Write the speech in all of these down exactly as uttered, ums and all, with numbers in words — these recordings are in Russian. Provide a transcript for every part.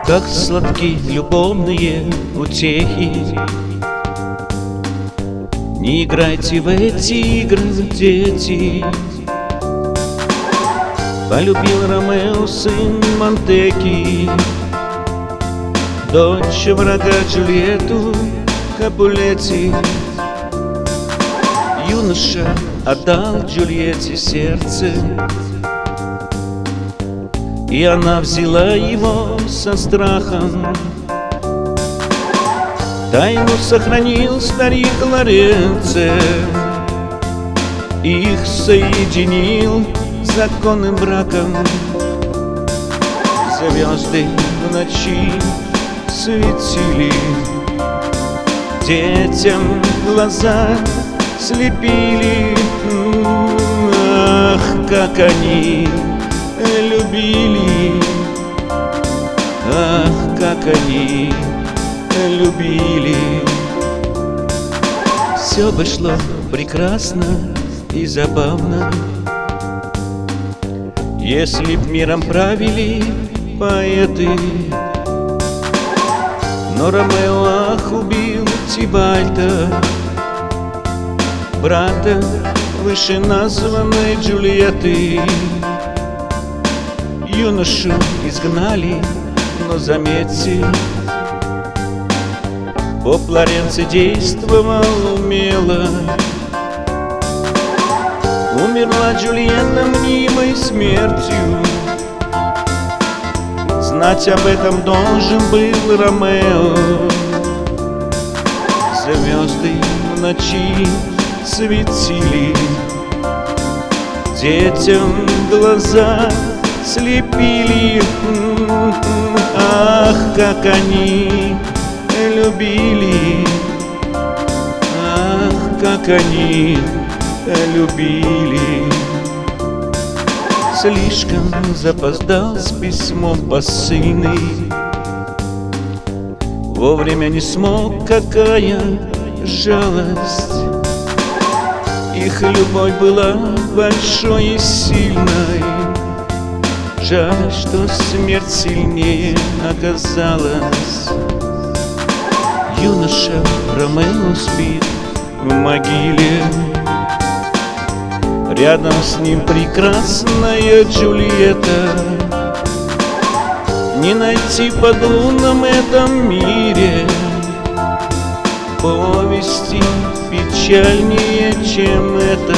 как сладки любовные утехи. Не играйте в эти игры, дети. Полюбил Ромео, сын Монтеки, дочь врага Джульетту Капулетти. Юноша отдал Джульетте сердце, и она взяла его со страхом. Тайну сохранил старик Лоренцо, их соединил законным браком. Звезды в ночи светили, детям глаза слепили. Ах, как они любили, ах, как они любили. Все бы шло прекрасно и забавно, если б миром правили поэты. Но Ромео, ах, убил Тибальта, брата вышеназванной Джульетты. Юношу изгнали, но заметьте, поп Лоренцо действовал умело. Умерла Джульетта мнимой смертью, знать об этом должен был Ромео. Звезды в ночи светили, детям глаза слепили. Ах, как они любили, ах, как они любили. Слишком запоздал с письмом посыльный, вовремя не смог, какая жалость. Их любовь была большой и сильной, жаль, что смерть сильнее оказалась. Юноша Ромео спит в могиле, рядом с ним прекрасная Джульетта. Не найти под луном этом мире повести печальнее, чем это.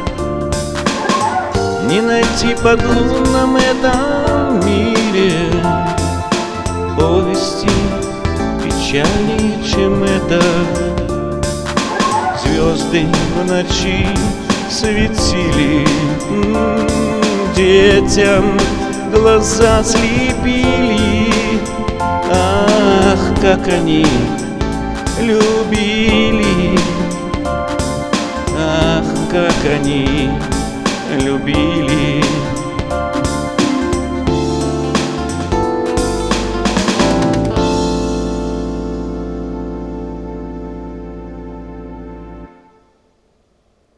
Не найти под луном этом мире повести печальнее, чем это. Звезды в ночи светили, детям глаза слепили. Ах, как они любили, ах, как они любили.